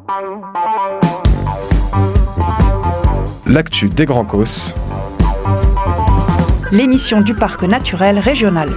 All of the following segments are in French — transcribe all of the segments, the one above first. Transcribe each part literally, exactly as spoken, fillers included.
L'actu des Grands Causses. L'émission du parc naturel régional.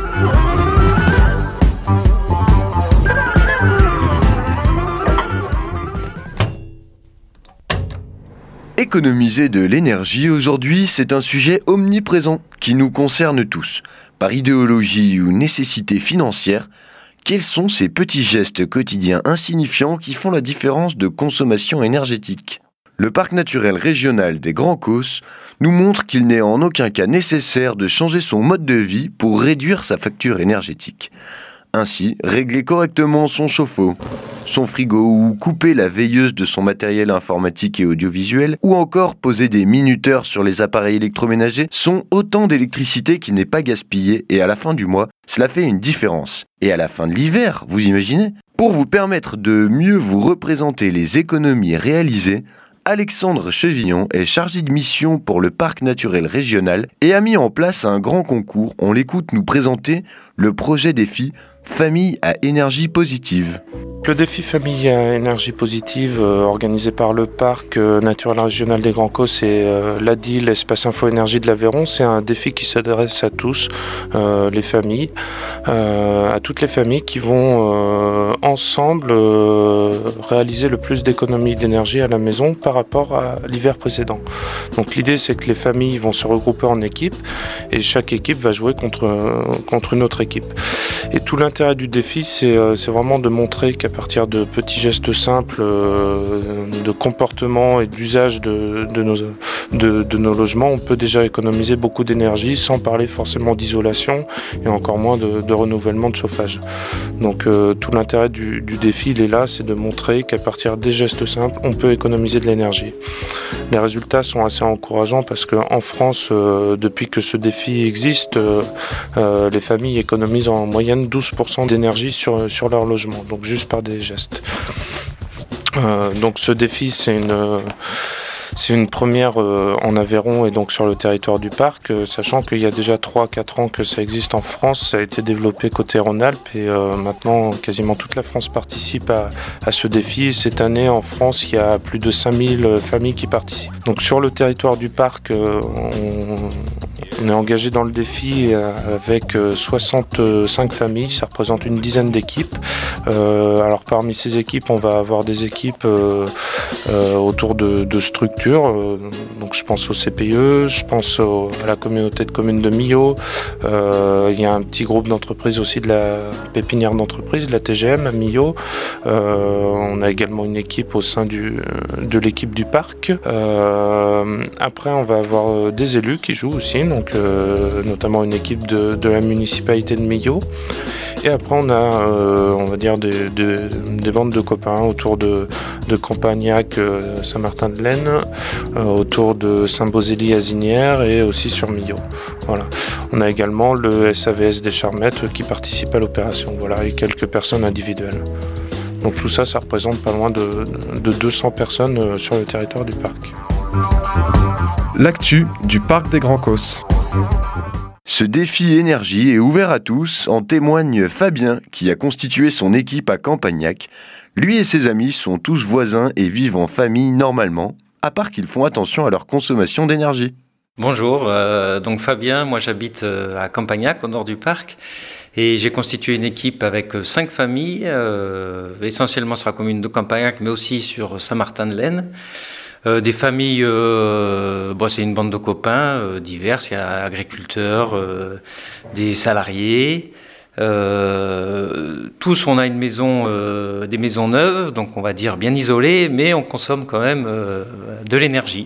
Économiser de l'énergie aujourd'hui, c'est un sujet omniprésent qui nous concerne tous. Par idéologie ou nécessité financière, quels sont ces petits gestes quotidiens insignifiants qui font la différence de consommation énergétique ? Le parc naturel régional des Grands Causses nous montre qu'il n'est en aucun cas nécessaire de changer son mode de vie pour réduire sa facture énergétique. Ainsi, régler correctement son chauffe-eau, son frigo ou couper la veilleuse de son matériel informatique et audiovisuel, ou encore poser des minuteurs sur les appareils électroménagers sont autant d'électricité qui n'est pas gaspillée et à la fin du mois, cela fait une différence. Et à la fin de l'hiver, vous imaginez ? Pour vous permettre de mieux vous représenter les économies réalisées, Alexandre Chevillon est chargé de mission pour le parc naturel régional et a mis en place un grand concours. On l'écoute nous présenter le projet défi Famille à énergie positive. Le défi Famille à énergie positive euh, organisé par le parc euh, naturel régional des Grands Causses et euh, l'A D I, l'espace info énergie de l'Aveyron, c'est un défi qui s'adresse à tous, euh, les familles, euh, à toutes les familles qui vont euh, ensemble euh, réaliser le plus d'économies d'énergie à la maison par rapport à l'hiver précédent. Donc l'idée, c'est que les familles vont se regrouper en équipes et chaque équipe va jouer contre, euh, contre une autre équipe. Et tout l'intérêt du défi, c'est, euh, c'est vraiment de montrer qu'à à partir de petits gestes simples euh, de comportement et d'usage de, de, nos, de, de nos logements, on peut déjà économiser beaucoup d'énergie sans parler forcément d'isolation et encore moins de, de renouvellement de chauffage. Donc euh, tout l'intérêt du, du défi, il est là, c'est de montrer qu'à partir des gestes simples, on peut économiser de l'énergie. Les résultats sont assez encourageants parce qu'en France, euh, depuis que ce défi existe, euh, euh, les familles économisent en moyenne douze pour cent d'énergie sur, sur leur logement, donc juste par des gestes. Euh, donc ce défi, c'est une, euh, c'est une première euh, en Aveyron et donc sur le territoire du parc, euh, sachant qu'il y a déjà trois à quatre ans que ça existe en France. Ça a été développé côté Rhône-Alpes et euh, maintenant quasiment toute la France participe à, à ce défi. Cette année en France, il y a plus de cinq mille familles qui participent. Donc sur le territoire du parc, euh, on, on est engagé dans le défi avec soixante-cinq familles, ça représente une dizaine d'équipes. Euh, alors parmi ces équipes, on va avoir des équipes euh, euh, autour de, de structures. Euh, donc je pense au C P E, je pense au, à la communauté de communes de Millau. Euh, il y a un petit groupe d'entreprises aussi de la pépinière d'entreprise, de la T G M à Millau. Euh, on a également une équipe au sein du, de l'équipe du parc. Euh, après, on va avoir des élus qui jouent aussi, donc euh, notamment une équipe de, de la municipalité de Millau. Et après, on a, euh, on va dire, des, des, des bandes de copains autour de, de Campagnac, euh, Saint-Martin-de-Laine, euh, autour de Saint-Bosély-Azinière et aussi sur Millau. Voilà. On a également le S A V S des Charmettes qui participe à l'opération, voilà, et quelques personnes individuelles. Donc tout ça, ça représente pas loin de, de deux cents personnes sur le territoire du parc. L'actu du parc des Grands Causses. Ce défi énergie est ouvert à tous, en témoigne Fabien qui a constitué son équipe à Campagnac. Lui et ses amis sont tous voisins et vivent en famille normalement, à part qu'ils font attention à leur consommation d'énergie. Bonjour, euh, donc Fabien, moi j'habite à Campagnac, au nord du parc, et j'ai constitué une équipe avec cinq familles, euh, essentiellement sur la commune de Campagnac, mais aussi sur Saint-Martin-de-Laine. Euh, des familles, euh, bon, c'est une bande de copains euh, diverses, il y a agriculteurs, euh, des salariés. Euh, tous, on a une maison, euh, des maisons neuves, donc on va dire bien isolées, mais on consomme quand même euh, de l'énergie.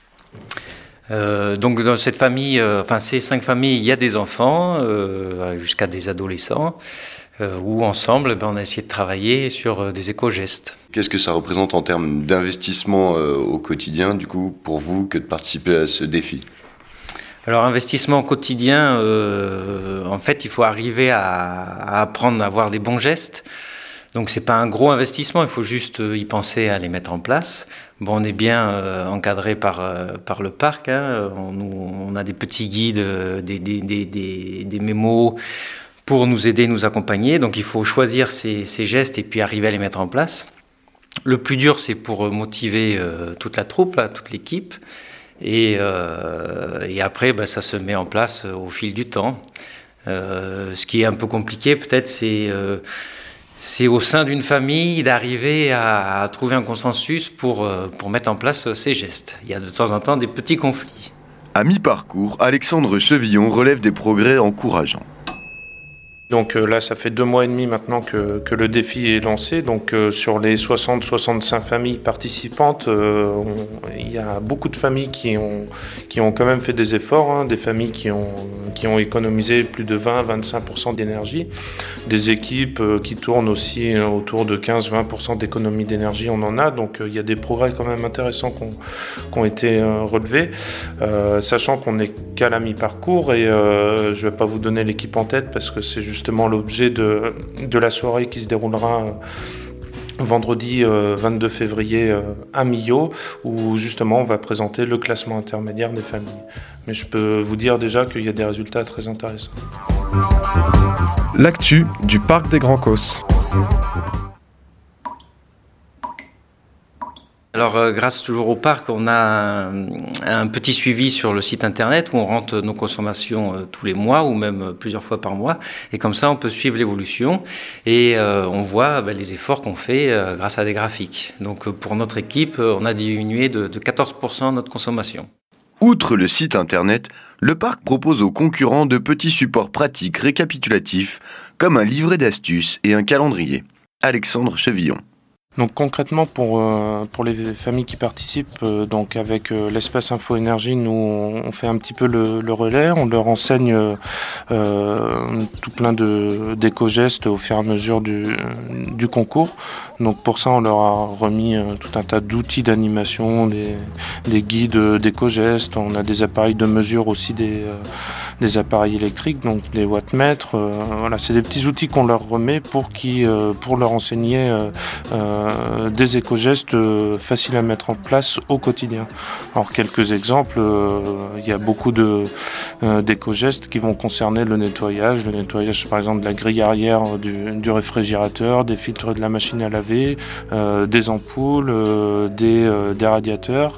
Euh, donc dans cette famille, euh, enfin ces cinq familles, il y a des enfants euh, jusqu'à des adolescents. Euh, où ensemble, ben, on a essayé de travailler sur euh, des éco-gestes. Qu'est-ce que ça représente en termes d'investissement euh, au quotidien, du coup, pour vous, que de participer à ce défi ? Alors, investissement au quotidien, euh, en fait, il faut arriver à, à apprendre à avoir des bons gestes. Donc, c'est pas un gros investissement, il faut juste y penser à les mettre en place. Bon, on est bien euh, encadré par, euh, par le parc. Hein. On, on a des petits guides, euh, des, des, des, des, des mémos pour nous aider, nous accompagner. Donc il faut choisir ces, ces gestes et puis arriver à les mettre en place. Le plus dur, c'est pour motiver euh, toute la troupe, là, toute l'équipe. Et, euh, et après, bah, ça se met en place au fil du temps. Euh, ce qui est un peu compliqué, peut-être, c'est, euh, c'est au sein d'une famille d'arriver à, à trouver un consensus pour, euh, pour mettre en place ces gestes. Il y a de temps en temps des petits conflits. À mi-parcours, Alexandre Chevillon relève des progrès encourageants. Donc euh, là, ça fait deux mois et demi maintenant que, que le défi est lancé. Donc euh, sur les soixante à soixante-cinq familles participantes, euh, on, il y a beaucoup de familles qui ont, qui ont quand même fait des efforts, hein, des familles qui ont, qui ont économisé plus de vingt à vingt-cinq pour cent d'énergie, des équipes euh, qui tournent aussi euh, autour de quinze à vingt pour cent d'économie d'énergie, on en a. Donc euh, il y a des progrès quand même intéressants qui ont, qui ont été euh, relevés, euh, sachant qu'on n'est qu'à la mi-parcours et euh, je ne vais pas vous donner l'équipe en tête parce que c'est juste justement l'objet de, de la soirée qui se déroulera euh, vendredi euh, vingt-deux février euh, à Millau, où justement on va présenter le classement intermédiaire des familles. Mais je peux vous dire déjà qu'il y a des résultats très intéressants. L'actu du parc des Grands Causses. Alors, euh, grâce toujours au parc, on a un, un petit suivi sur le site internet où on rentre nos consommations euh, tous les mois ou même euh, plusieurs fois par mois. Et comme ça, on peut suivre l'évolution et euh, on voit bah, les efforts qu'on fait euh, grâce à des graphiques. Donc, euh, pour notre équipe, euh, on a diminué de, de quatorze pour cent notre consommation. Outre le site internet, le parc propose aux concurrents de petits supports pratiques récapitulatifs comme un livret d'astuces et un calendrier. Alexandre Chevillon. Donc concrètement pour euh, pour les familles qui participent, euh, donc avec euh, l'espace Info Énergie, nous on fait un petit peu le, le relais, on leur enseigne euh, euh, tout plein de d'éco-gestes au fur et à mesure du du concours. Donc pour ça on leur a remis euh, tout un tas d'outils d'animation, des des guides d'éco-gestes, on a des appareils de mesure aussi, des euh, des appareils électriques, donc des wattmètres. Euh, voilà, c'est des petits outils qu'on leur remet pour qui euh, pour leur enseigner euh, euh, des éco-gestes euh, faciles à mettre en place au quotidien. Alors quelques exemples, euh, il y a beaucoup de, euh, d'éco-gestes qui vont concerner le nettoyage, le nettoyage par exemple de la grille arrière du, du réfrigérateur, des filtres de la machine à laver, euh, des ampoules, euh, des, euh, des radiateurs.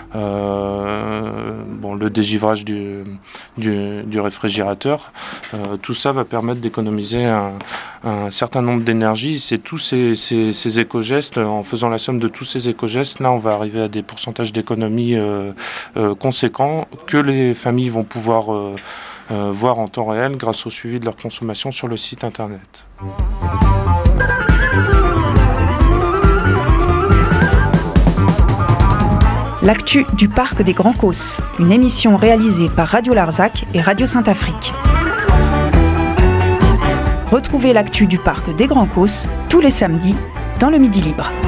Euh, bon, le dégivrage du, du, du réfrigérateur, euh, tout ça va permettre d'économiser un, un certain nombre d'énergie. C'est tous ces, ces, ces éco-gestes, en faisant la somme de tous ces éco-gestes, là on va arriver à des pourcentages d'économie euh, euh, conséquents que les familles vont pouvoir euh, euh, voir en temps réel grâce au suivi de leur consommation sur le site internet. L'actu du parc des Grands Causses, une émission réalisée par Radio Larzac et Radio Saint-Afrique. Retrouvez l'actu du parc des Grands Causses tous les samedis dans le Midi Libre.